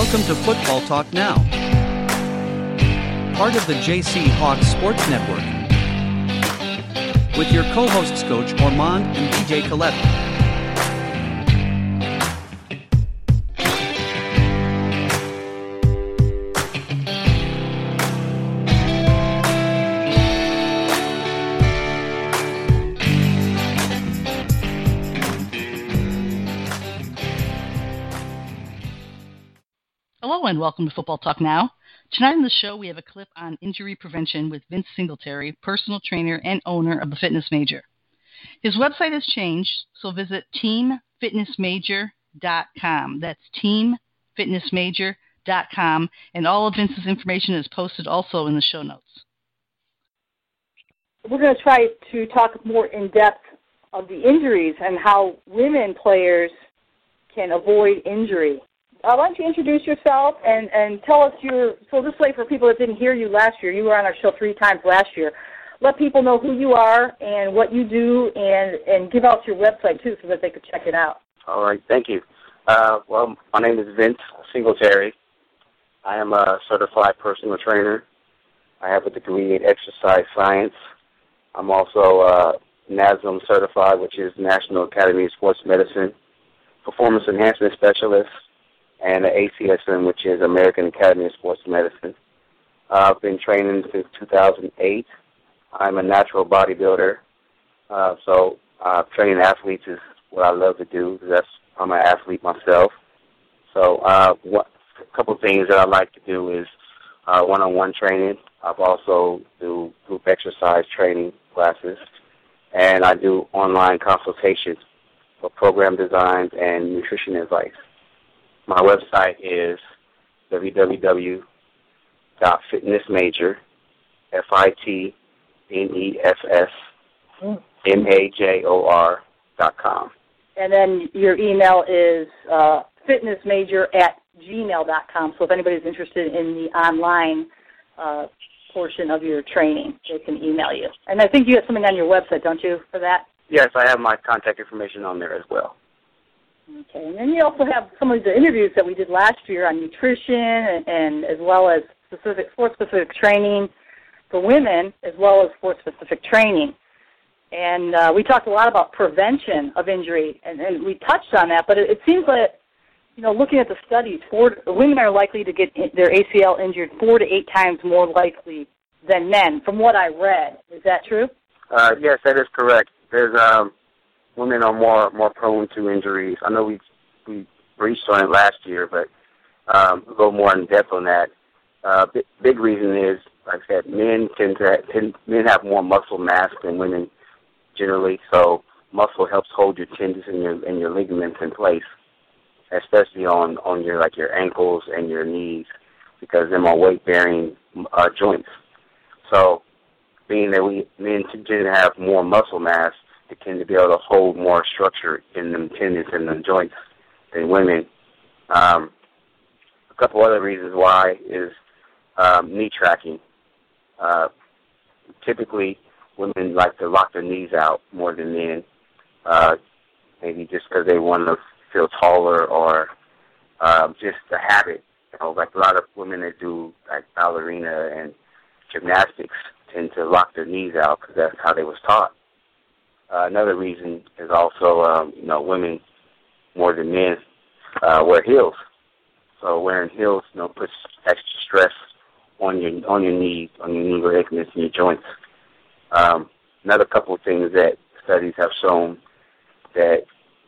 Welcome to Football Talk Now, part of the JC Hawks Sports Network, with your co-hosts Coach Ormond and DJ Colette. Hello and welcome to Football Talk Now. Tonight on the show we have a clip on injury prevention with Vince Singletary, personal trainer and owner of the Fitness Major. His website has changed, so visit teamfitnessmajor.com. That's teamfitnessmajor.com, and all of Vince's information is posted also in the show notes. We're going to try to talk more in depth of the injuries and how women players can avoid injury. Why don't you introduce yourself and tell us so this way for people that didn't hear you last year, you were on our show 3 times last year. Let people know who you are and what you do and give out your website too so that they could check it out. All right, thank you. Well, my name is Vince Singletary. I am a certified personal trainer. I have a degree in exercise science. I'm also NASM certified, which is National Academy of Sports Medicine, performance enhancement specialist, and an ACSM, which is American Academy of Sports Medicine. I've been training since 2008. I'm a natural bodybuilder, so training athletes is what I love to do. I'm an athlete myself. So a couple of things that I like to do is one-on-one training. I've also do group exercise training classes, and I do online consultations for program designs and nutrition advice. My website is www.fitnessmajor, FITNESSMAJOR.com. And then your email is fitnessmajor@gmail.com. So if anybody's interested in the online portion of your training, they can email you. And I think you have something on your website, don't you, for that? Yes, I have my contact information on there as well. Okay, and then you also have some of the interviews that we did last year on nutrition and as well as sports-specific training for women as well as sports-specific training. And we talked a lot about prevention of injury, and we touched on that, but it seems that, looking at the studies, women are likely to get their ACL injured 4 to 8 times more likely than men, from what I read. Is that true? Yes, that is correct. There's women are more prone to injuries. I know we reached on it last year, but a little more in depth on that. Big reason is, like I said, men men have more muscle mass than women generally. So muscle helps hold your tendons and your ligaments in place, especially on your ankles and your knees, because them are weight bearing joints. So being that men tend to have more muscle mass, they tend to be able to hold more structure in them tendons and them joints than women. A couple other reasons why is knee tracking. Typically, women like to lock their knees out more than men, maybe just because they want to feel taller or just a habit. Like a lot of women that do like ballerina and gymnastics tend to lock their knees out because that's how they was taught. Another reason is also, women more than men wear heels. So wearing heels, puts extra stress on your knees, on your knee ligaments, and your joints. Another couple of things that studies have shown that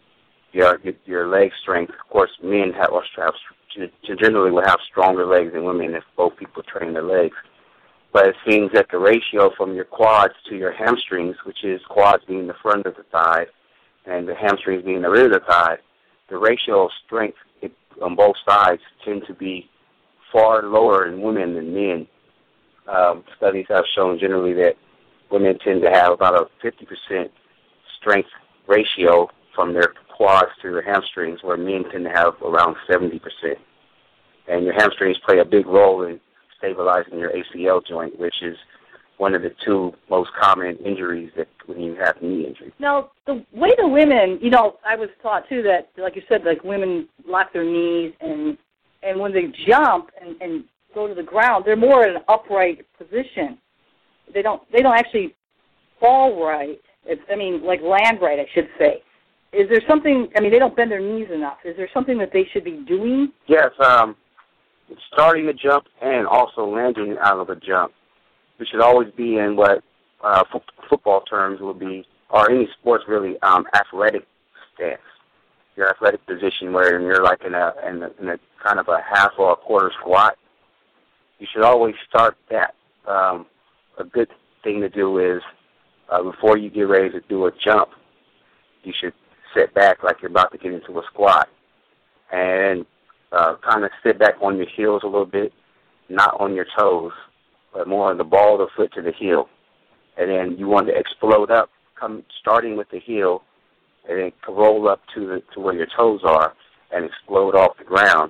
your leg strength. Of course, men generally will have stronger legs than women if both people train their legs. But it seems that the ratio from your quads to your hamstrings, which is quads being the front of the thigh and the hamstrings being the rear of the thigh, the ratio of strength on both sides tend to be far lower in women than men. Studies have shown generally that women tend to have about a 50% strength ratio from their quads to their hamstrings, where men tend to have around 70%. And your hamstrings play a big role in stabilizing your ACL joint, which is one of the 2 most common injuries that when you have knee injury. Now, the way the women, I was taught too that, like you said, like women lock their knees and and when they jump and go to the ground, they're more in an upright position. They don't actually fall right. Like land right, I should say. Is there something? They don't bend their knees enough. Is there something that they should be doing? Yes, starting a jump and also landing out of a jump. We should always be in what football terms would be, or any sports really, athletic stance. Your athletic position where you're like in a kind of a half or a quarter squat. You should always start that. A good thing to do is before you get ready to do a jump, you should sit back like you're about to get into a squat and kind of sit back on your heels a little bit, not on your toes, but more on the ball of the foot to the heel. And then you want to explode up, starting with the heel, and then roll up to where your toes are and explode off the ground.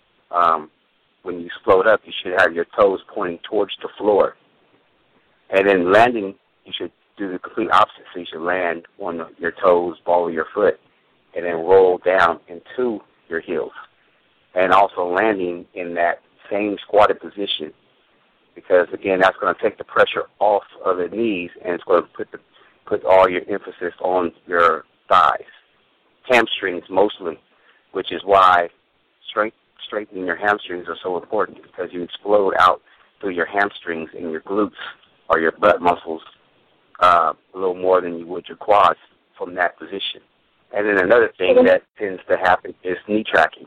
When you explode up, you should have your toes pointing towards the floor. And then landing, you should do the complete opposite. So you should land on your toes, ball of your foot, and then roll down into your heels. And also landing in that same squatted position, because again, that's going to take the pressure off of the knees, and it's going to put all your emphasis on your thighs, hamstrings mostly, which is why strengthening your hamstrings are so important, because you explode out through your hamstrings and your glutes or your butt muscles a little more than you would your quads from that position. And then another thing that tends to happen is knee tracking.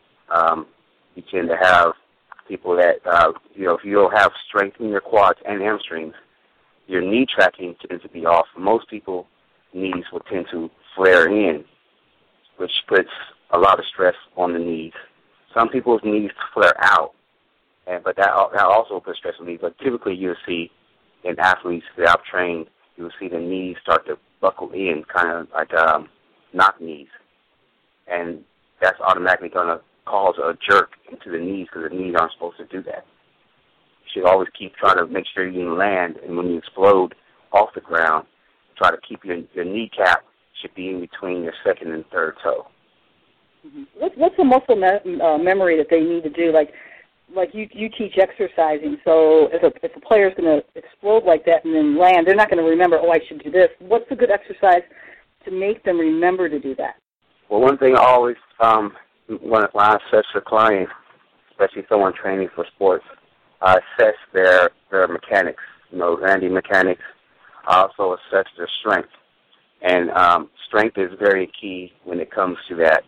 You tend to have people that, if you don't have strength in your quads and hamstrings, your knee tracking tends to be off. Most people's knees will tend to flare in, which puts a lot of stress on the knees. Some people's knees flare out, but that also puts stress on the knees. But typically you'll see in athletes that I've trained, you'll see the knees start to buckle in, kind of like knock knees. And that's automatically going to cause a jerk into the knees, because the knees aren't supposed to do that. You should always keep trying to make sure you can land, and when you explode off the ground, try to keep your kneecap should be in between your second and third toe. Mm-hmm. What's the muscle memory that they need to do? Like you teach exercising, so if a player's going to explode like that and then land, they're not going to remember, I should do this. What's a good exercise to make them remember to do that? Well, one thing I always, when I assess a client, especially someone training for sports, I assess their mechanics, landing mechanics. I also assess their strength. And strength is very key when it comes to that.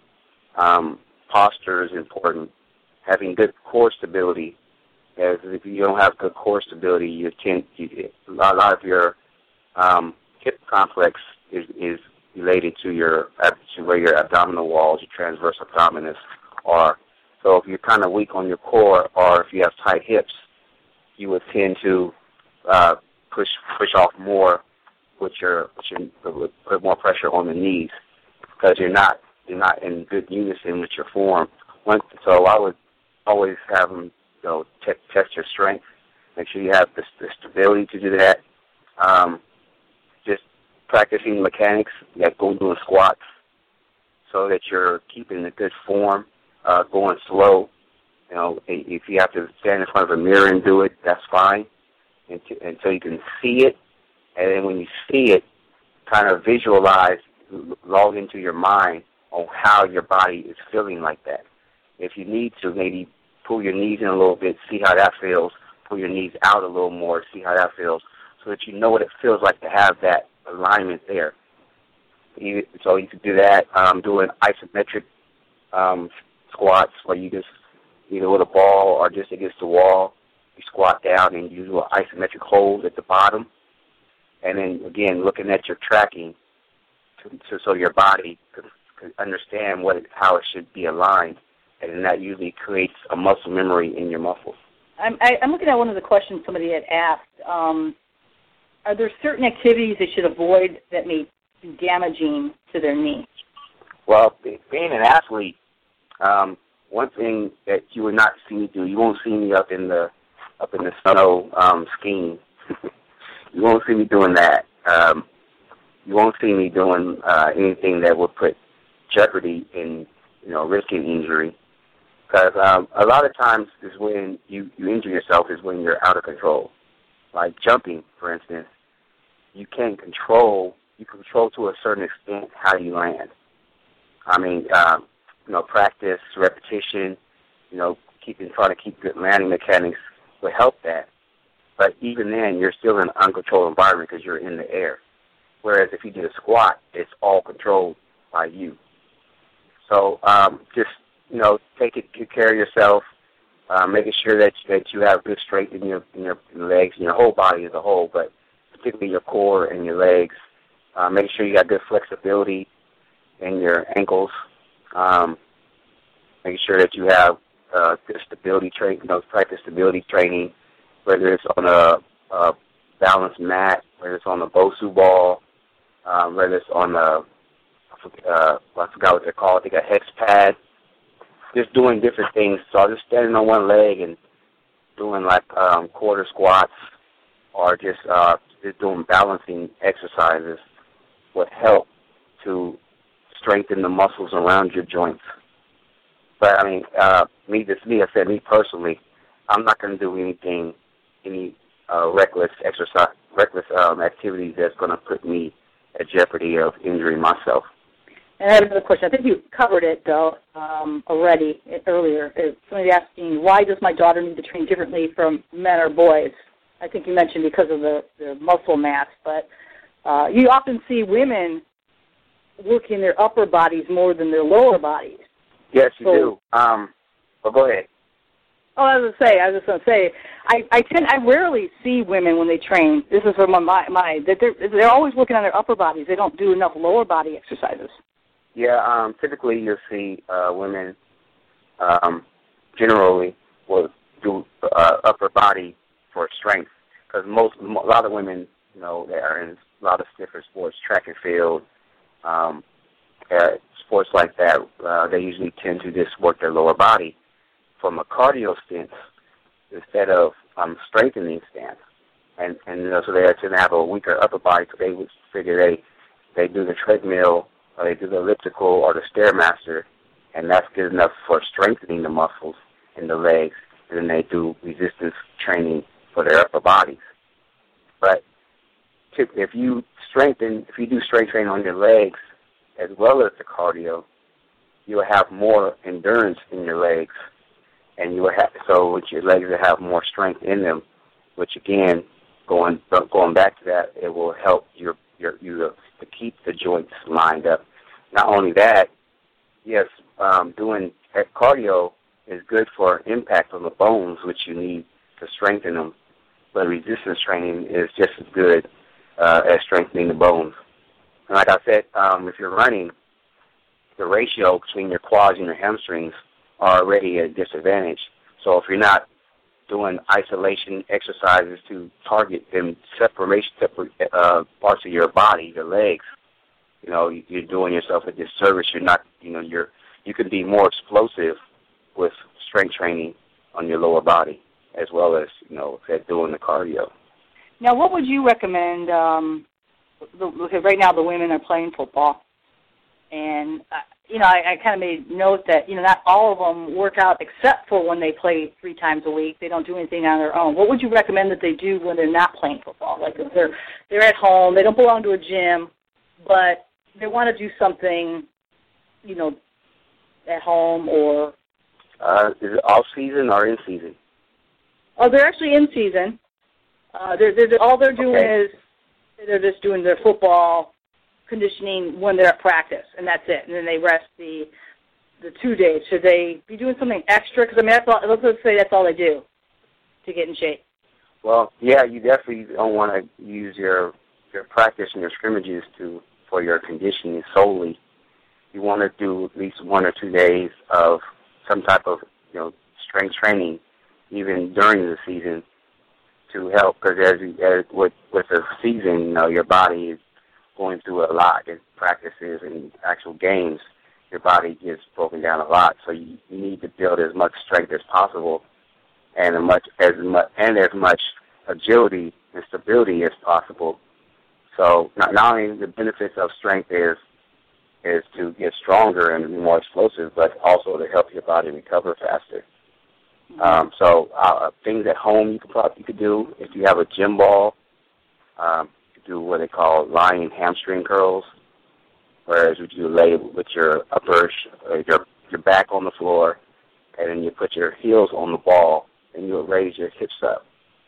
Posture is important. Having good core stability, as if you don't have good core stability, a lot of your hip complex is related to where your abdominal walls, your transverse abdominis are. So if you're kind of weak on your core, or if you have tight hips, you would tend to push off more, put more pressure on the knees, because you're not in good unison with your form. So I would always have them, test your strength. Make sure you have the stability to do that. Just practicing mechanics, like doing squats, so that you're keeping a good form, going slow. If you have to stand in front of a mirror and do it, that's fine, until you can see it. And then when you see it, kind of visualize, log into your mind on how your body is feeling like that. If you need to, maybe pull your knees in a little bit, see how that feels. Pull your knees out a little more, see how that feels, so that you know what it feels like to have that alignment there. So you could do that, doing isometric squats, where you just, either with a ball or just against the wall, you squat down and you do an isometric hold at the bottom. And then, again, looking at your tracking so your body could understand how it should be aligned. And then that usually creates a muscle memory in your muscles. I'm looking at one of the questions somebody had asked. Are there certain activities they should avoid that may be damaging to their knee? Well, being an athlete, one thing that you would not see me do, you won't see me up in the snow skiing. You won't see me doing that. You won't see me doing anything that would put jeopardy in, risking injury. Because a lot of times is when you injure yourself is when you're out of control. Like jumping, for instance, you can control to a certain extent how you land. I mean, practice, repetition, trying to keep good landing mechanics will help that. But even then, you're still in an uncontrolled environment because you're in the air. Whereas if you do a squat, it's all controlled by you. So just take good care of yourself, making sure that you have good strength in your legs and your whole body as a whole, but particularly your core and your legs. Making sure you got good flexibility in your ankles. Making sure that you have good stability training, practice stability training, whether it's on a balanced mat, whether it's on a BOSU ball, whether it's on I forgot what they're called. They got hex pad. Just doing different things. So just standing on one leg and doing like quarter squats or just doing balancing exercises would help to strengthen the muscles around your joints. But I mean, me personally, I'm not going to do any reckless activities that's going to put me at jeopardy of injuring myself. And I have another question. I think you covered it, though, already earlier. Somebody asking, why does my daughter need to train differently from men or boys? I think you mentioned because of the muscle mass, but you often see women working their upper bodies more than their lower bodies. Yes, you do. Well, go ahead. Oh, I was just going to say, I rarely see women when they train. This is from that they're always working on their upper bodies. They don't do enough lower body exercises. Yeah, typically you'll see women generally will do upper body for strength because a lot of women, they are in a lot of different sports, track and field, sports like that. They usually tend to just work their lower body. From a cardio stance, instead of strengthening stance, and so they tend to have a weaker upper body, so they would figure they do the treadmill, or they do the elliptical, or the Stairmaster, and that's good enough for strengthening the muscles in the legs, and then they do resistance training for their upper bodies. But if you do strength training on your legs as well as the cardio, you will have more endurance in your legs. And you will have with your legs that have more strength in them, which again, going back to that, it will help you to keep the joints lined up. Not only that, yes, doing cardio is good for impact on the bones, which you need to strengthen them. But resistance training is just as good as strengthening the bones. And like I said, if you're running, the ratio between your quads and your hamstrings are already at a disadvantage. So if you're not doing isolation exercises to target them separate parts of your body, your legs, you're doing yourself a disservice. You're not, you can be more explosive with strength training on your lower body as well as, doing the cardio. Now, what would you recommend? Because right now the women are playing football, and I kind of made note that, not all of them work out except for when they play 3 times a week. They don't do anything on their own. What would you recommend that they do when they're not playing football? Like if they're at home, they don't belong to a gym, but they want to do something, at home or... Is it off season or in season? Oh, they're actually in season. All they're doing is they're just doing their football conditioning when they're at practice, and that's it. And then they rest the 2 days. Should they be doing something extra? Because, let's say that's all they do to get in shape. Well, yeah, you definitely don't want to use your practice and your scrimmages for your conditioning solely. You want to do at least 1 or 2 days of some type of, strength training, even during the season, to help. Because with the season, your body is going through a lot in practices and actual games. Your body gets broken down a lot, so you need to build as much strength as possible and as much agility and stability as possible. So not only the benefits of strength is is to get stronger and be more explosive, but also to help your body recover faster. So things at home you could do. If you have a gym ball, you could do what they call lying hamstring curls, whereas you lay with your your back on the floor, and then you put your heels on the ball, and you raise your hips up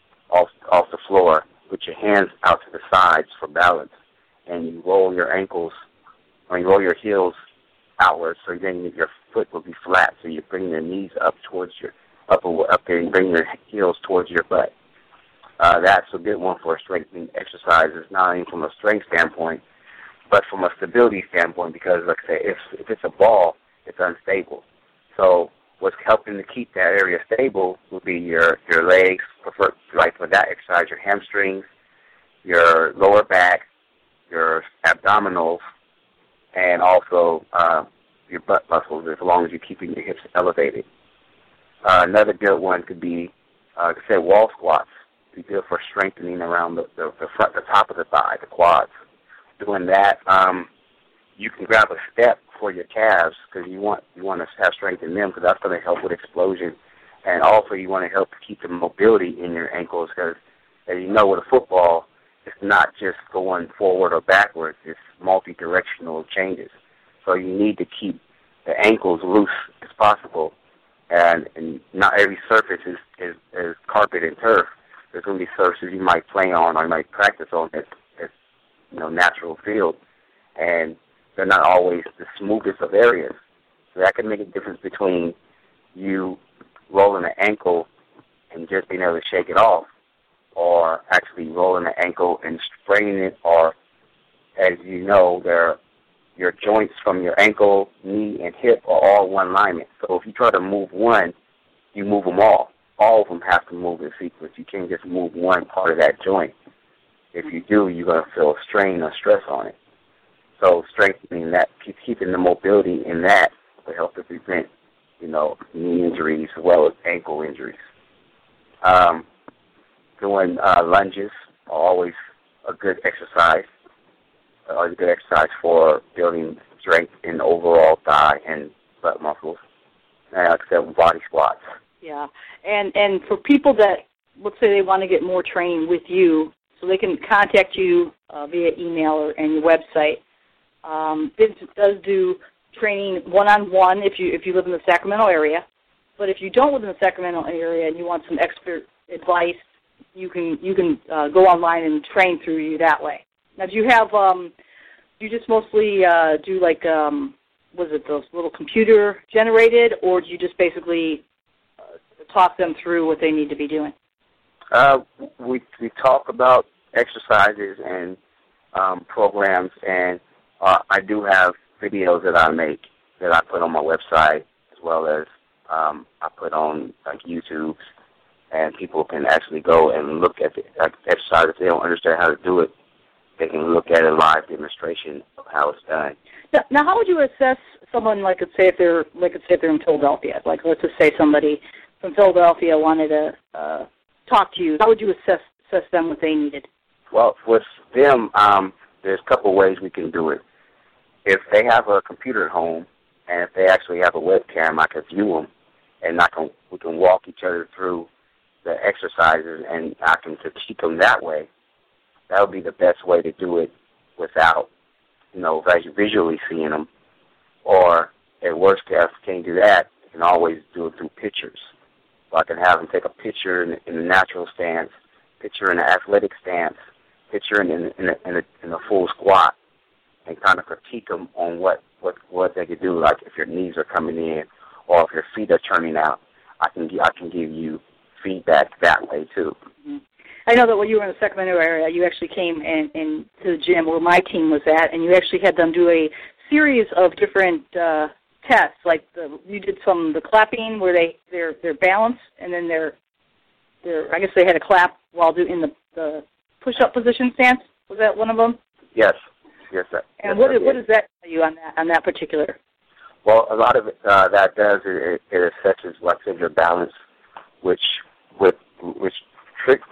off the floor, put your hands out to the sides for balance, and you roll your ankles, or you roll your heels outwards, so then your foot will be flat, so you bring your knees up towards your up there, and bring your heels towards your butt. That's a good one for strengthening exercises, not only from a strength standpoint, but from a stability standpoint, because, like I say, if it's a ball, it's unstable. So what's helping to keep that area stable would be your legs, like for that exercise, your hamstrings, your lower back, your abdominals, and also your butt muscles, as long as you're keeping your hips elevated. Another good one could be, like I said, wall squats. Be good for strengthening around the front, the top of the thigh, the quads. Doing that, you can grab a step for your calves, because you want to have strength in them, because that's going to help with explosion. And also you want to help keep the mobility in your ankles, because, as you know, with a football, it's not just going forward or backwards. It's multi-directional changes. So you need to keep the ankles loose as possible. And not every surface is carpet and turf. There's going to be surfaces you might play on or you might practice on that's natural field, and they're not always the smoothest of areas. So that can make a difference between you rolling an ankle and just being able to shake it off, or actually rolling an ankle and spraining it, or, as you know, your joints from your ankle, knee, and hip are all one alignment. So if you try to move one, you move them all. All of them have to move in sequence. You can't just move one part of that joint. If you do, you're going to feel strain or stress on it. So strengthening that, keeping the mobility in that will help to prevent, knee injuries as well as ankle injuries. Doing lunges are always a good exercise. A good exercise for building strength in overall thigh and butt muscles. And like I said, body squats. Yeah, and for people that, let's say they want to get more training with you, so they can contact you via email and your website. Vince does do training one-on-one if you live in the Sacramento area. But if you don't live in the Sacramento area and you want some expert advice, you can go online and train through you that way. Now, do you have do you just mostly do like was it those little computer generated, or do you just basically talk them through what they need to be doing? We talk about exercises and programs, and I do have videos that I make that I put on my website, as well as I put on like YouTube, and people can actually go and look at the exercise. If they don't understand how to do it, they can look at a live demonstration of how it's done. Now, how would you assess someone, like, let's say if they're in Philadelphia, like let's just say somebody from Philadelphia wanted to talk to you? How would you assess them what they needed? Well, with them, there's a couple ways we can do it. If they have a computer at home, and if they actually have a webcam, I can view them, and we can walk each other through the exercises, and I can teach them that way. That would be the best way to do it without, visually seeing them. Or, at worst case, can't do that, you can always do it through pictures. So I can have them take a picture in the natural stance, picture in the athletic stance, picture in the full squat, and kind of critique them on what they could do. Like if your knees are coming in, or if your feet are turning out, I can give you feedback that way too. Mm-hmm. I know that when you were in the Sacramento area, you actually came in to the gym where my team was at, and you actually had them do a series of different tests. Like you did the clapping where they're balanced, and then I guess they had a clap while doing the push-up position stance. Was that one of them? Yes. And what does that tell you on that particular? Well, a lot of it that does it assesses what's in your balance, which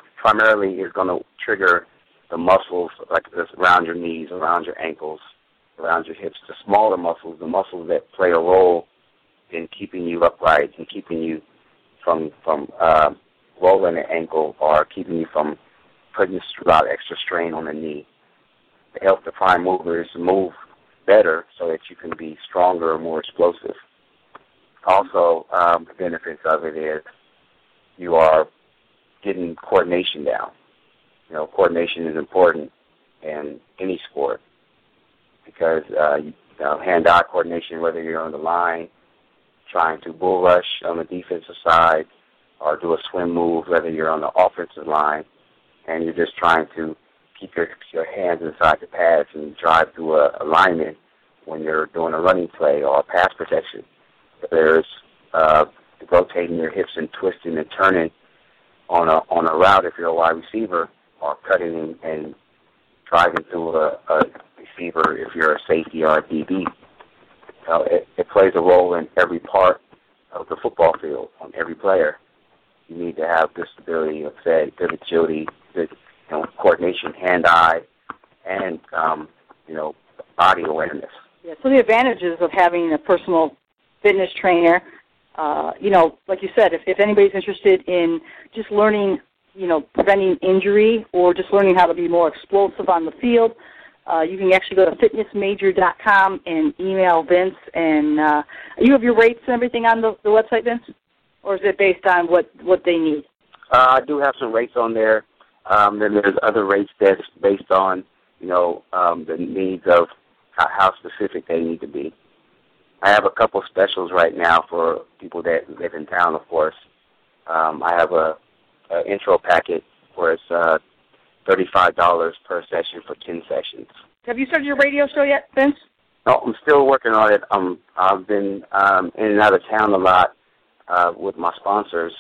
primarily is going to trigger the muscles like this around your knees, around your ankles, around your hips, the smaller muscles, the muscles that play a role in keeping you upright and keeping you from rolling the ankle or keeping you from putting a lot of extra strain on the knee. They help the prime movers move better so that you can be stronger and more explosive. Also, the benefits of it is you are getting coordination down. You know, coordination is important in any sport because hand-eye coordination, whether you're on the line, trying to bull rush on the defensive side, or do a swim move, whether you're on the offensive line, and you're just trying to keep your hands inside the pads and drive through a lineman when you're doing a running play or a pass protection. There's rotating your hips and twisting and turning on a route if you're a wide receiver, or cutting and driving through a receiver if you're a safety or a DB. It plays a role in every part of the football field, on every player. You need to have good stability, good agility, good coordination, hand-eye, and body awareness. Yeah. So the advantages of having a personal fitness trainer, like you said, if anybody's interested in just learning, preventing injury or just learning how to be more explosive on the field, you can actually go to fitnessmajor.com and email Vince. And you have your rates and everything on the website, Vince? Or is it based on what they need? I do have some rates on there. Then there's other rates that's based on, the needs of how specific they need to be. I have a couple specials right now for people that live in town, of course. I have a intro packet where it's $35 per session for 10 sessions. Have you started your radio show yet, Vince? No, I'm still working on it. I've been in and out of town a lot with my sponsors,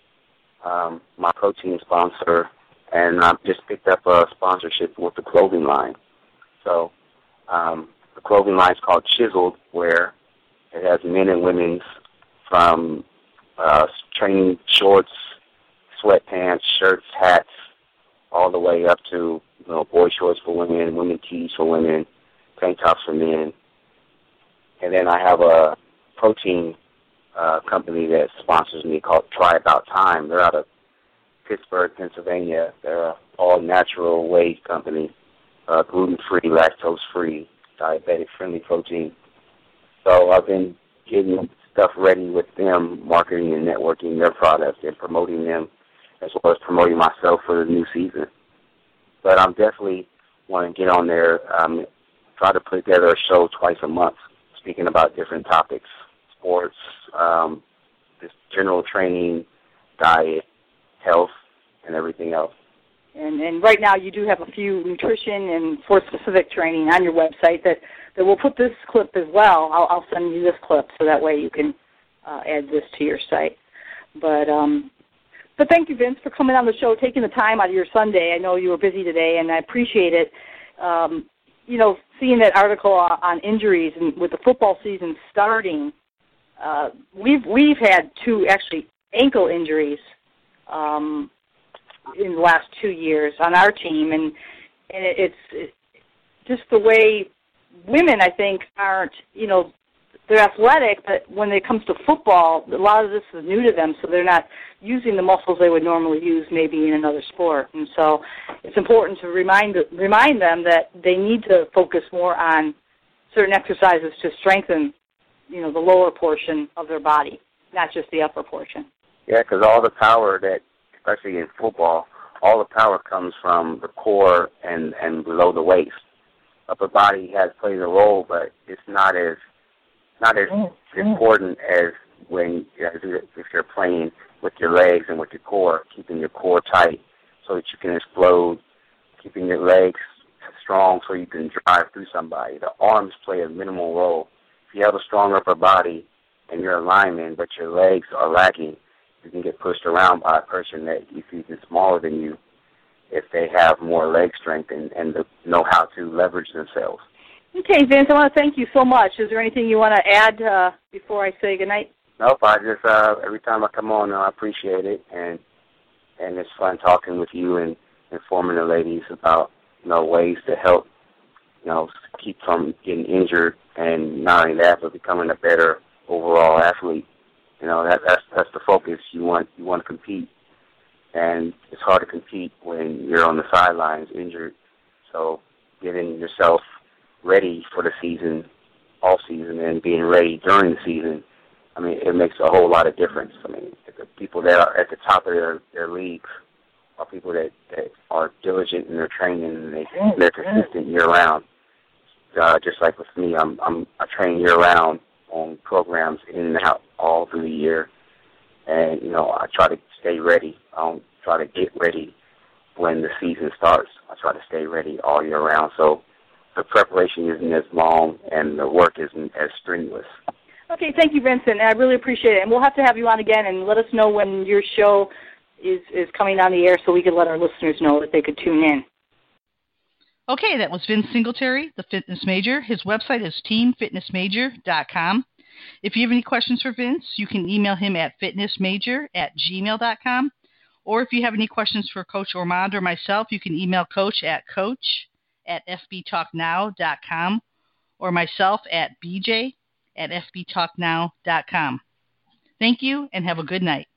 my protein sponsor, and I've just picked up a sponsorship with the clothing line. So the clothing line is called Chiseled, where it has men and women's from training shorts, sweatpants, shirts, hats, all the way up to boy shorts for women, women tees for women, tank tops for men. And then I have a protein company that sponsors me called Try About Time. They're out of Pittsburgh, Pennsylvania. They're an all-natural whey company, gluten-free, lactose-free, diabetic-friendly protein. So I've been getting stuff ready with them, marketing and networking their products and promoting them, as well as promoting myself for the new season. But I'm definitely want to get on there, try to put together a show twice a month, speaking about different topics, sports, just general training, diet, health, and everything else. And right now you do have a few nutrition and sports-specific training on your website that we'll put this clip as well. I'll send you this clip so that way you can add this to your site. But thank you, Vince, for coming on the show, taking the time out of your Sunday. I know you were busy today, and I appreciate it. Seeing that article on injuries and with the football season starting, we've had 2 actually ankle injuries in the last 2 years on our team, and it's just the way women, I think, aren't, they're athletic, but when it comes to football, a lot of this is new to them, so they're not using the muscles they would normally use maybe in another sport. And so it's important to remind them that they need to focus more on certain exercises to strengthen, the lower portion of their body, not just the upper portion. Yeah, because all the power that, especially in football, all the power comes from the core and below the waist. Upper body plays a role, but it's not as important as when if you're playing with your legs and with your core, keeping your core tight so that you can explode, keeping your legs strong so you can drive through somebody. The arms play a minimal role. If you have a strong upper body and you're a lineman, but your legs are lacking, you can get pushed around by a person that is even smaller than you if they have more leg strength and know how to leverage themselves. Okay, Vince, I want to thank you so much. Is there anything you want to add before I say goodnight? Nope, I just, every time I come on, I appreciate it, and it's fun talking with you and informing the ladies about, ways to help keep from getting injured, and not only that, but becoming a better overall athlete. That's the focus. You want to compete, and it's hard to compete when you're on the sidelines injured. So getting yourself ready for the season, off season, and being ready during the season, it makes a whole lot of difference. The people that are at the top of their leagues are people that are diligent in their training, and they're consistent year-round. Just like with me, I train year-round on programs in and out all through the year, and I try to stay ready. I don't try to get ready when the season starts. I try to stay ready all year round, so the preparation isn't as long and the work isn't as strenuous. Okay, thank you, Vincent. I really appreciate it, and we'll have to have you on again and let us know when your show is coming on the air so we can let our listeners know that they could tune in. Okay, that was Vince Singletary, the Fitness Major. His website is teamfitnessmajor.com. If you have any questions for Vince, you can email him at fitnessmajor@gmail.com. Or if you have any questions for Coach Ormond or myself, you can email Coach at fbtalknow.com or myself at bj@fbtalknow.com. Thank you, and have a good night.